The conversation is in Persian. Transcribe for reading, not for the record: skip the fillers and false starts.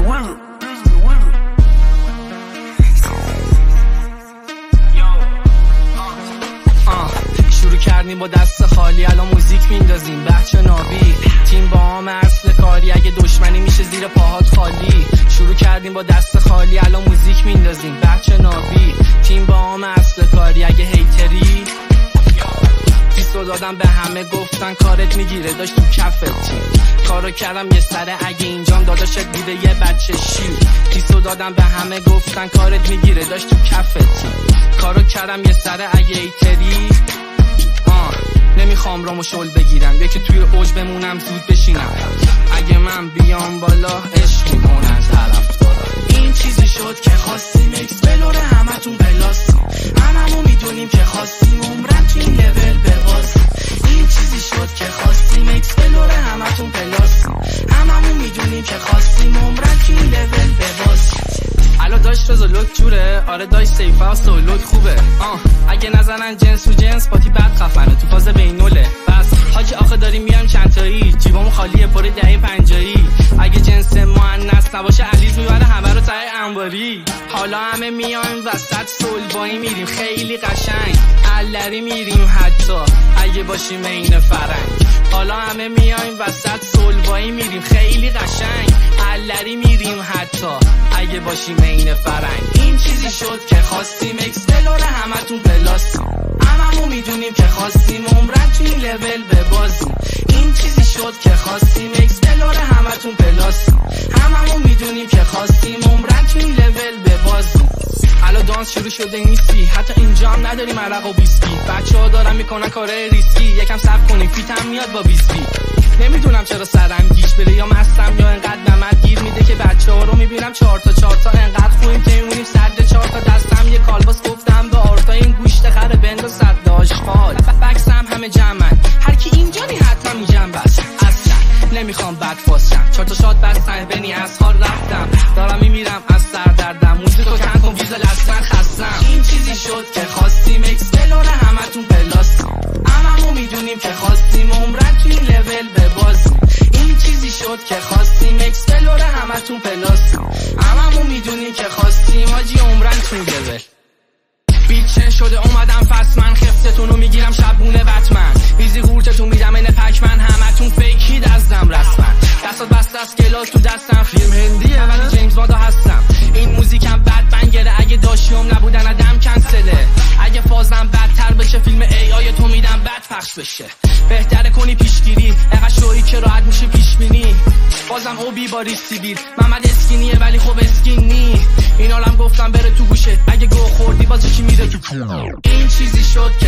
شروع کردیم با دست خالی، الان موزیک میندازیم بچه نابی. تیم با هم اصل کاری، اگه دشمنی میشه زیر پاهات خالی. شروع کردیم با دست خالی، الان موزیک میندازیم بچه نابی. تیم با هم اصل کاری، اگه هیتری پیسو دادم به همه گفتن کارت میگیره، داشت تو کفت تیم. کارو کردم یه سره، اگه اینجام داداشت بوده یه بچه شیر. پیسو دادم به همه گفتن کارت میگیره، داشت تو کفت تیم. کارو کردم یه سره، اگه هیتری نمیخوام رامو شل بگیرم، یکی توی اوج بمونم زود بشینم. اگه من بیام بالا عشق میکنن طرفدارا. این چیزی شد که خواستیم اکس بلوره همتون بلاسیم، هممون میدونیم که خواستیم عمرن تو این لول ببازیم. این چیزی شد که خواستیم اکس بلوره همتون بلاسیم، هممون میدونیم که خواستیم عمرن تو این لول ببازیم. الو داشت رزولوت جوره، آره داشت سیفه و سولوت خوبه. اگه نزنن جنس و جنس پاتی بد خفنه تو فاز بینوله. بس حاجی آخه داریم میایم چند تایی، جیبامو خالیه پر دهه 50. اگه جنس مؤنث نباشه عزیز میبره همه رو ته انباری. حالا همه میایم وسط سولبایی میریم خیلی قشنگ، علری میریم حتی اگه باشیم عین فرنگ. حالا همه میایم وسط سولبایی میریم خیلی قشنگ، علری میریم حتی اگه باشیم عین فرنگ. این چیزی شد که خواستیم اکس بلوره همتون پلاسیم، هممون میدونیم که خواستیم عمرن تو این لول ببازیم. این چیزی شد که خواستیم اکس بلوره همتون پلاسیم، هممون میدونیم که خواستیم عمرن تو این لول ببازیم. الان دانس شروع شده نیستی، حتی اینجا هم نداریم عرق و بیسکی. بچه‌ها دارن میکنن کارهای ریسکی، یکم صبر کنیم فیتم میاد با بیسکی. نمیدونم چرا سرم گیش بره یا مستم یا انقدر نمد گیر میده که بچه‌ها رو میبینم 4 تا انقدر خوبیم که میمونیم صد 4 تا. دستم یه کالباس گفتم به آرتا این گوشت خر بند و صد آشغال. بکسم همه جمعن، هر کی اینجا نی حتما میگم بس. اصلا نمیخوام بد فاسشم، 4 تا شات بستن بنی از حال رفتم، دارم میمیرم از سر دردم. موزیکو کن کن ویزل اصلا خستم. این چیزی شد که خواستیم اکس بلوره همتون پلاسیم، هممون میدونیم که خواستیم عمرن تو این لول ببازیم. این چیزی شد که خواستیم اکس بلوره همتون پلاسیم، هممون میدونیم که خواستیم حاجی عمرن تو این لول. بیچه شده اومدم فصل من، خفتتونو میگیرم شبونه بتمن. بیزی قورتتون میدم این پکمن، همتون فیکید ازدم رسمن. دستات بست از گلاس تو دستم، فیلم هندیه ولی جیمز باندا هستم. این موزیکم بد بنگره، اگه داشیوم نبودن ادم کنسله. اگه فازم بدتر بشه فیلم ای آی تو میدم بد پخش بشه. بهتره کنی پیشگیری، اقا شوی که راحت میشه پیش بینی. بازم اوبی با ریسیبیل، محمد اسکینیه ولی خب اسکینی. این عالم گفتم بره تو گوشه، اگه گو خوردی باز چی میره تو. این چیزی شد که